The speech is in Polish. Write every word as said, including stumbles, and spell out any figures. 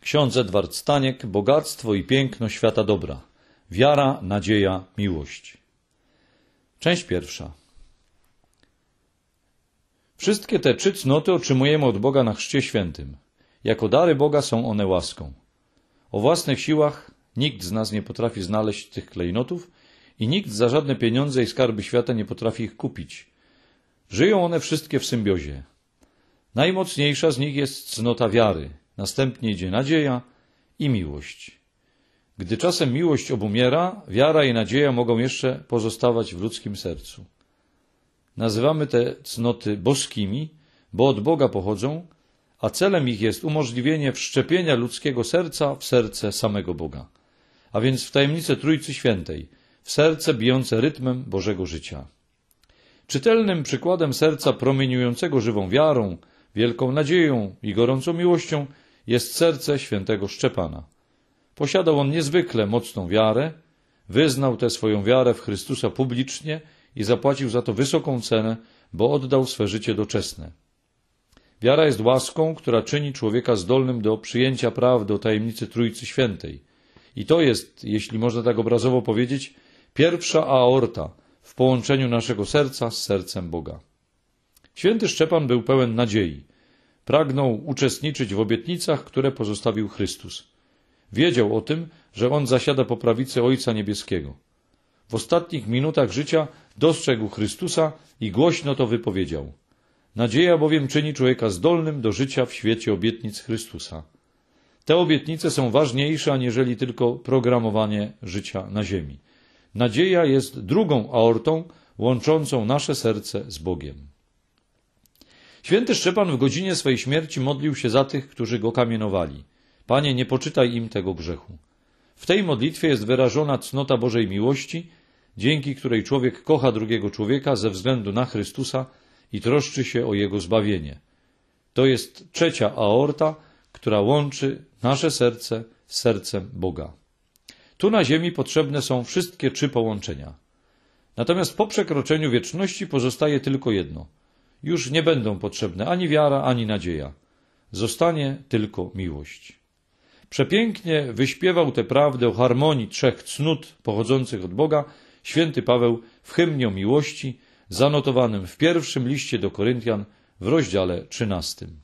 Ksiądz Edward Staniek, Bogactwo i piękno świata dobra. Wiara, nadzieja, miłość. Część pierwsza. Wszystkie te trzy cnoty otrzymujemy od Boga na Chrzcie Świętym. Jako dary Boga są one łaską. O własnych siłach nikt z nas nie potrafi znaleźć tych klejnotów i nikt za żadne pieniądze i skarby świata nie potrafi ich kupić. Żyją one wszystkie w symbiozie. Najmocniejsza z nich jest cnota wiary, następnie idzie nadzieja i miłość. Gdy czasem miłość obumiera, wiara i nadzieja mogą jeszcze pozostawać w ludzkim sercu. Nazywamy te cnoty boskimi, bo od Boga pochodzą, a celem ich jest umożliwienie wszczepienia ludzkiego serca w serce samego Boga, a więc w tajemnicę Trójcy Świętej, w serce bijące rytmem Bożego życia. Czytelnym przykładem serca promieniującego żywą wiarą, wielką nadzieją i gorącą miłością jest serce świętego Szczepana. Posiadał on niezwykle mocną wiarę, wyznał tę swoją wiarę w Chrystusa publicznie i zapłacił za to wysoką cenę, bo oddał swe życie doczesne. Wiara jest łaską, która czyni człowieka zdolnym do przyjęcia prawdy o tajemnicy Trójcy Świętej. I to jest, jeśli można tak obrazowo powiedzieć, pierwsza aorta w połączeniu naszego serca z sercem Boga. Święty Szczepan był pełen nadziei. Pragnął uczestniczyć w obietnicach, które pozostawił Chrystus. Wiedział o tym, że on zasiada po prawicy Ojca Niebieskiego. W ostatnich minutach życia dostrzegł Chrystusa i głośno to wypowiedział. Nadzieja bowiem czyni człowieka zdolnym do życia w świecie obietnic Chrystusa. Te obietnice są ważniejsze aniżeli tylko programowanie życia na ziemi. Nadzieja jest drugą aortą łączącą nasze serce z Bogiem. Święty Szczepan w godzinie swej śmierci modlił się za tych, którzy go kamienowali. Panie, nie poczytaj im tego grzechu. W tej modlitwie jest wyrażona cnota Bożej miłości, dzięki której człowiek kocha drugiego człowieka ze względu na Chrystusa i troszczy się o jego zbawienie. To jest trzecia aorta, która łączy nasze serce z sercem Boga. Tu na ziemi potrzebne są wszystkie trzy połączenia. Natomiast po przekroczeniu wieczności pozostaje tylko jedno. Już nie będą potrzebne ani wiara, ani nadzieja. Zostanie tylko miłość. Przepięknie wyśpiewał tę prawdę o harmonii trzech cnót pochodzących od Boga święty Paweł w hymnie o miłości, zanotowanym w pierwszym liście do Koryntian w rozdziale trzynastym.